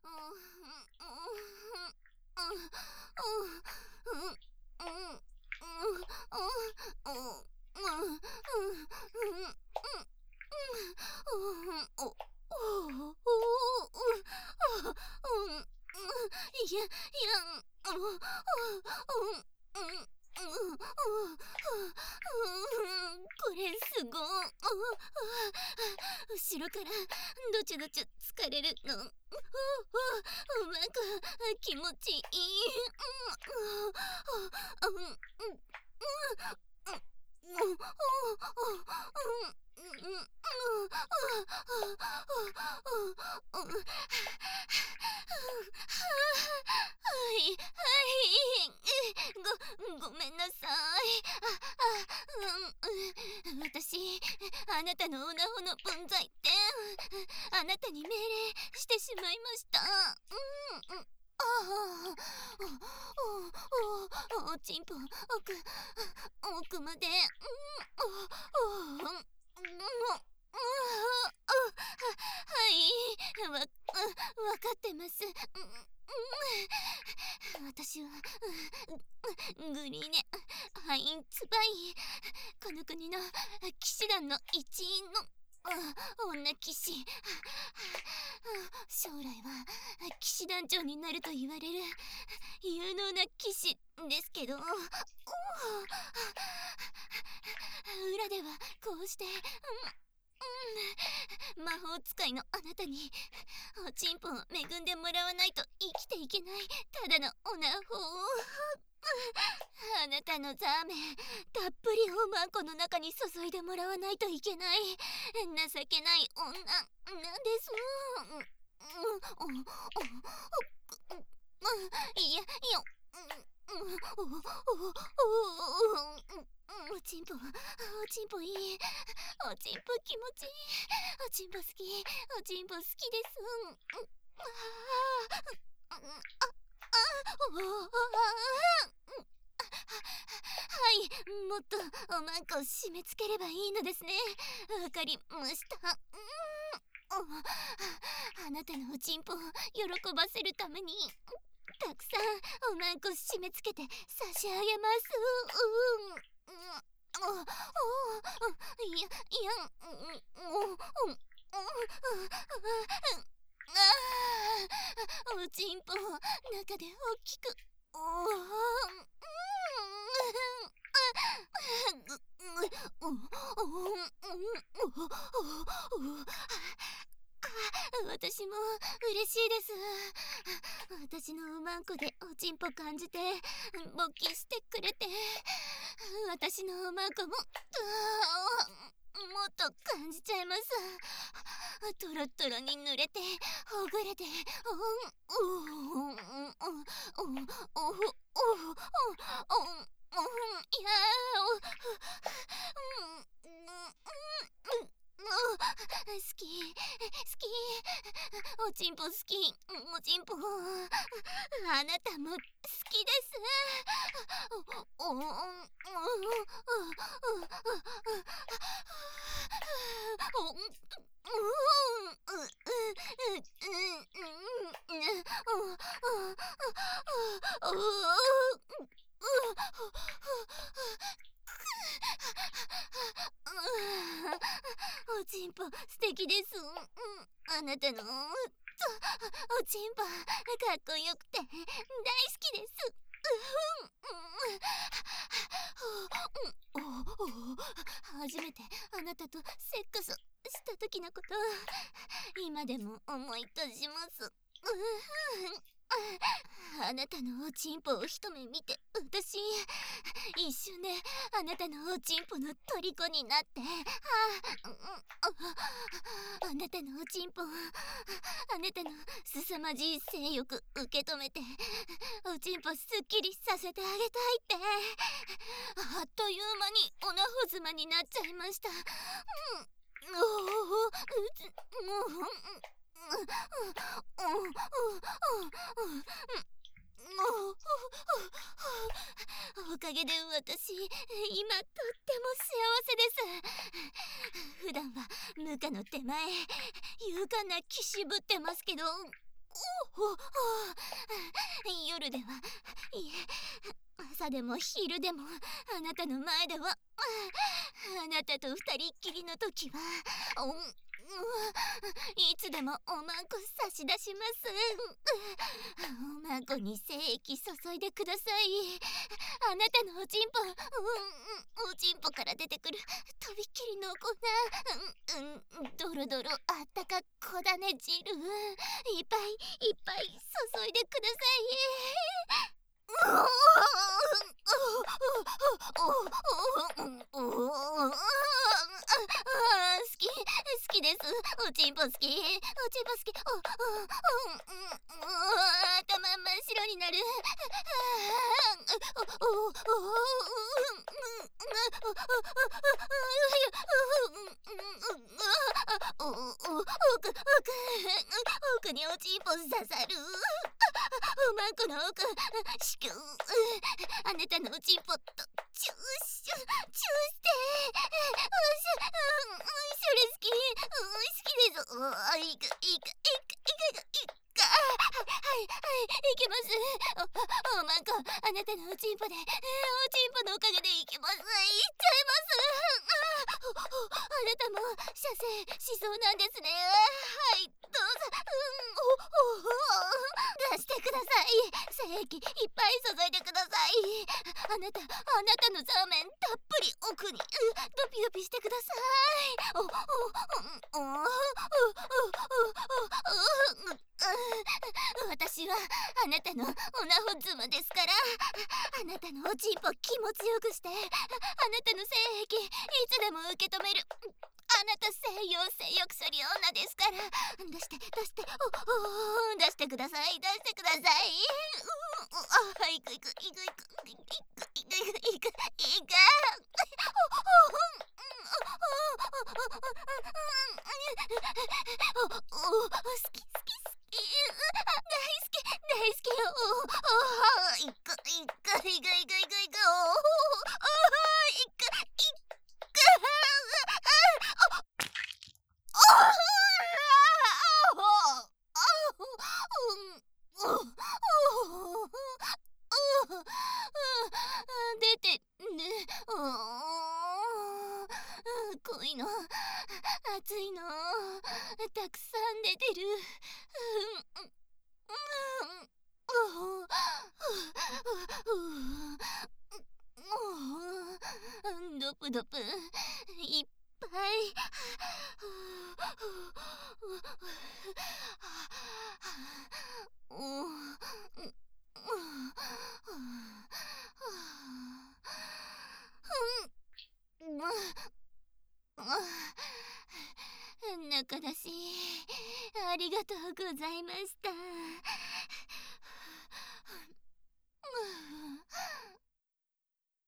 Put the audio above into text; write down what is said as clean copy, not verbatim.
これすごい。後ろからどちどち疲れるの。うまく気持ちいい。はいごめんなさい。私あなたのオナホの分際ってあなたに命令してしまいました。おちんぽ奥まで。はいわかってます。私はグリーネハインツバイ、この国の騎士団の一員の女騎士。将来は騎士団長になると言われる有能な騎士ですけど、裏ではこうして魔法使いのあなたにおちんぽを恵んでもらわないと生きていけないただのオナホを。あなたのザーメンたっぷりおまんこの中に注いでもらわないといけない情けない女なんです。いやおちんぽいい。おちんぽ気持ちいい。おちんぽ好き。おちんぽ好きです。はい、もっとおまんこを締め付ければいいのですね。わかりました。あなたのおちんぽを喜ばせるためにたくさんおまんこ締め付けて差し上げます。おちんぽ中で大きく。私も嬉しいです。私のおまんこでおちんぽ感じて勃起してくれて、私のおまんこももっと感じちゃいます。トロトロに濡れてほぐれていや好きおちんぽ好き。おちんぽあなたも好きです。おちんぽ素敵です。あなたのおちんぽかっこよくて大好きです。初めてあなたとセックスした時のこと今でも思い出します。あなたのおちんぽを一目見て私一瞬であなたのおちんぽの虜になって、あなたのおちんぽをあなたの凄まじい性欲受け止めておちんぽすっきりさせてあげたいって、あっという間におなほ妻になっちゃいました。おかげで私今とっても幸せです。普段は無垢の手前勇敢な騎士ぶってますけど、 夜ではいえ朝でも昼でもあなたの前ではあなたと二人っきりの時はいつでもおまんこ差し出します。おまんこに精液注いでください。あなたのおちんぽ、おちんぽから出てくるとびっきりの粉、ドロドロあったかこだね汁、いっぱいいっぱい注いでください。好きです。おちんぽ好き。おちんぽ好き。頭真っ白になる。奥におちんぽ刺さる。おまんこの奥、しゅあなたのおちんぽとチューしてそれ好き。好きです。いけます。おまんこ、あなたのおちんぽで、おちんぽのおかげでいけます。いっちゃいます。あなたも射精しそうなんですね。はい、どうぞ。出してください。精液いっぱい注いでください。あなたのザーメンたっぷり奥にドピドピしてください。私はあなたのオナホ妻ですから、あなたのおちんぽ気持ちよくして、あなたの精液いつでも受け止める。あなた西洋性欲処理女ですから。出して出してください。いく好き大好きよ。出てね。濃いの、熱いの、たくさん出てる。ドプドプいっぱい。中出しありがとうございました。